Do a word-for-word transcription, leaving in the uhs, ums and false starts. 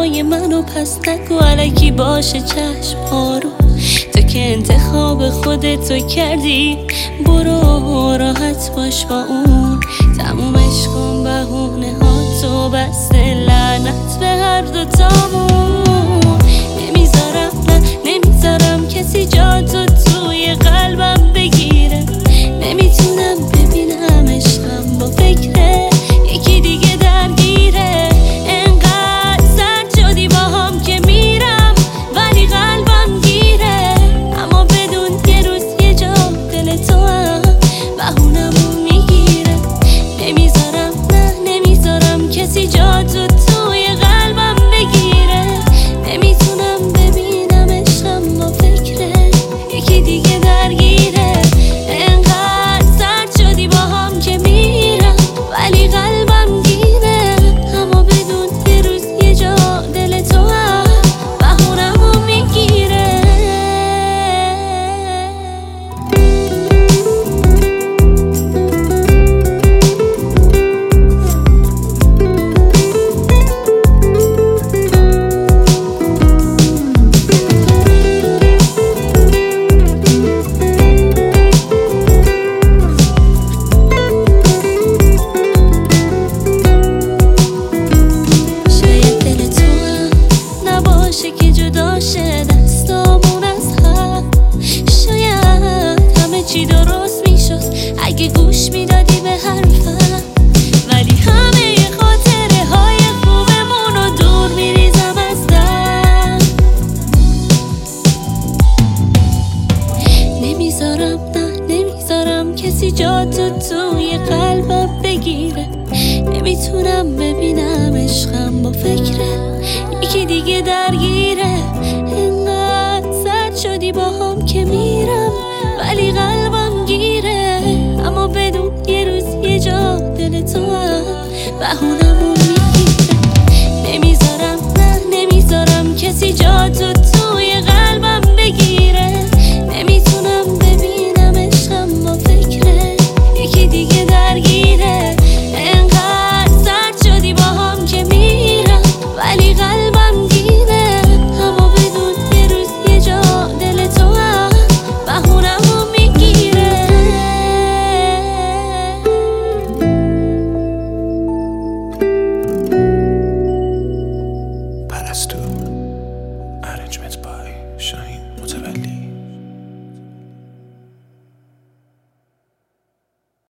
حرفای منو پس نگو الکی باشه چشم آروم. تو که انتخاب خودتو کردی برو راحت باش با اون. تمومش کن بهونه ها تو بسته لعنت به هر دوتامون. نمیذارم نه نمیذارم کسی جاتو توی قلبم بگیره. نمیتونم ببینم عشقم با فکره یکی دیگه درگیره. انقدر سرد شدی با هم که میرم ولی قلبم گیره. اما بدون یه روز یه جا دل تو هم بهونمو میگیره. نمیذارم نه نمیذارم کسی جاتو توی قلبم بگیره. نمیتونم ببینم عشقم با فکره یکی دیگه درگیره. انقدر سرد شدی با هم که میرم ولی قلبم گیره. اما بدون یه روز یه جا دل تو هم بهونمو میگیره. شاید دل تو هم نباشه که جدا شه دستامون از هم. شاید همه چی درست میشد اگه گوش میدادی به حرفم. ولی همه خاطره های خوبمون رو دور میریزم از دم. نمیذارم نه نمیذارم کسی جاتو توی قلبم بگیره. نمیتونم ببینم عشقم با فکره یکی دیگه درگیره. انقدر سرد شدی با هم که میرم ولی قلبم گیره. اما بدون یه روز یه جا دل تو هم بهونه